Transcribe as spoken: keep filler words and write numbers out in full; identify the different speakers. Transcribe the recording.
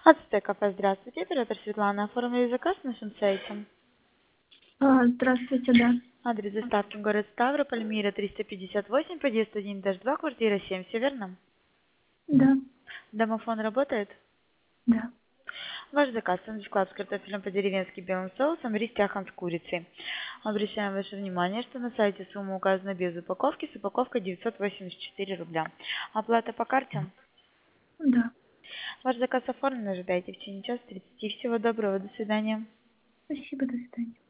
Speaker 1: Ацтек кафе, здравствуйте. Оператор Светлана. Оформили заказ на нашем сайте.
Speaker 2: А, здравствуйте, да.
Speaker 1: Адрес доставки город Ставрополь, Мира триста пятьдесят восемь, подъезд один, этаж два, квартира семь. Все верно?
Speaker 2: Да,
Speaker 1: Домофон работает?
Speaker 2: да.
Speaker 1: Ваш заказ сэндвич клаб с картофелем по-деревенски белым соусом, рис тяхан с курицей. Обращаем ваше внимание, что на сайте сумма указана без упаковки, с упаковкой девятьсот восемьдесят четыре рубля. Оплата по карте?
Speaker 2: Да.
Speaker 1: Ваш заказ оформлен, ожидайте в течение часа тридцати. Всего доброго, до свидания.
Speaker 2: Спасибо, до свидания.